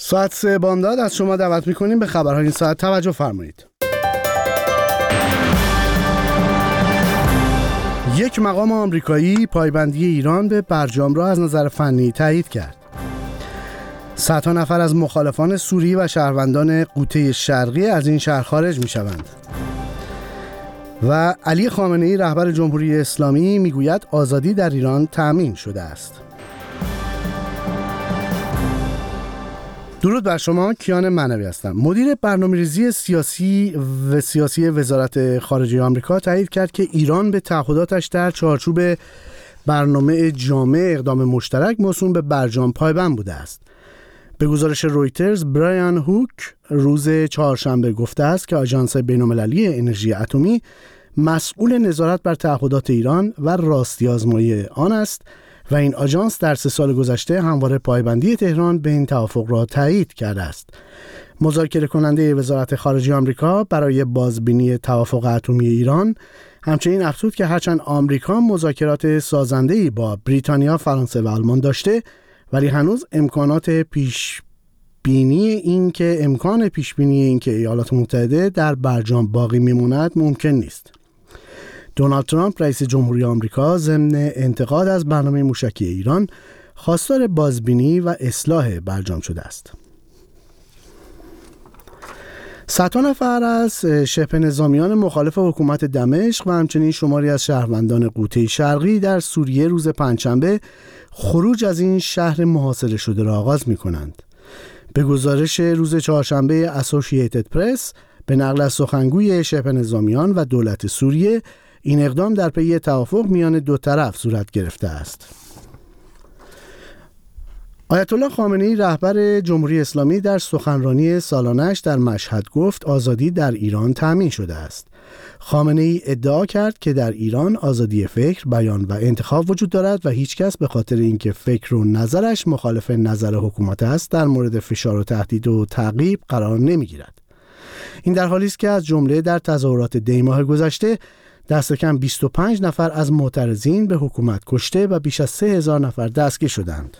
ساعت 3 بامداد از شما دعوت می‌کنیم به خبرهای این ساعت توجه فرمایید. یک مقام آمریکایی پایبندی ایران به برجام را از نظر فنی تایید کرد. صدها نفر از مخالفان سوری و شهروندان غوطه شرقی از این شهر خارج می‌شوند. و علی خامنه‌ای رهبر جمهوری اسلامی میگوید آزادی در ایران تأمین شده است. درود بر شما، کیان معنوی هستم. مدیر برنامه‌ریزی سیاسی وزارت خارجه آمریکا تایید کرد که ایران به تعهداتش در چارچوب برنامه جامع اقدام مشترک موسوم به برجام پایبند بوده است. به گزارش رویترز، برایان هوک روز چهارشنبه گفته است که آژانس بین‌المللی انرژی اتمی مسئول نظارت بر تعهدات ایران و راستی آزمایی آن است و این آژانس در 3 سال گذشته همواره پایبندی تهران به این توافق را تایید کرده است. مذاکره کننده وزارت خارجه آمریکا برای بازبینی توافق اتمی ایران همچنین افزود که هرچند آمریکا مذاکرات سازنده‌ای با بریتانیا، فرانسه و آلمان داشته، ولی هنوز امکان پیشبینی این که ایالات متحده در برجام باقی میماند ممکن نیست. دونالد ترامپ رئیس جمهوری آمریکا ضمن انتقاد از برنامه موشکی ایران خواستار بازبینی و اصلاح برجام شده است. صدها نفر از شبه نظامیان مخالف حکومت دمشق و همچنین شماری از شهروندان غوطه شرقی در سوریه روز پنجشنبه خروج از این شهر محاصره شده را آغاز می‌کنند. به گزارش روز چهارشنبه اسوسییتد پرس به نقل از سخنگوی شبه نظامیان و دولت سوریه، این اقدام در پی توافق میان دو طرف صورت گرفته است. آیت الله خامنه‌ای رهبر جمهوری اسلامی در سخنرانی سالانه‌اش در مشهد گفت آزادی در ایران تأمین شده است. خامنه‌ای ادعا کرد که در ایران آزادی فکر، بیان و انتخاب وجود دارد و هیچ کس به خاطر اینکه فکر و نظرش مخالف نظر حکومت است در مورد فشار و تهدید و تعقیب قرار نمی‌گیرد. این در حالی است که از جمله در تظاهرات دی ماه گذشته دست کم 25 نفر از معترضین به حکومت کشته و بیش از 3000 نفر دستگیر شدند.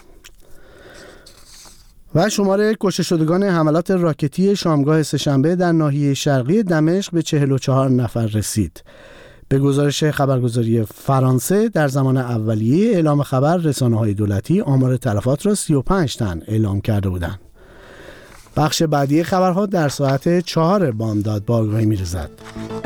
و شمار کشته شدگان حملات راکتی شامگاه سه‌شنبه در ناحیه شرقی دمشق به 44 نفر رسید. به گزارش خبرگزاری فرانسه در زمان اولیه اعلام خبر رسانه‌های دولتی آمار تلفات را 35 تن اعلام کرده بودند. بخش بعدی خبرها در ساعت 4 بامداد با آگاهی می‌رسد.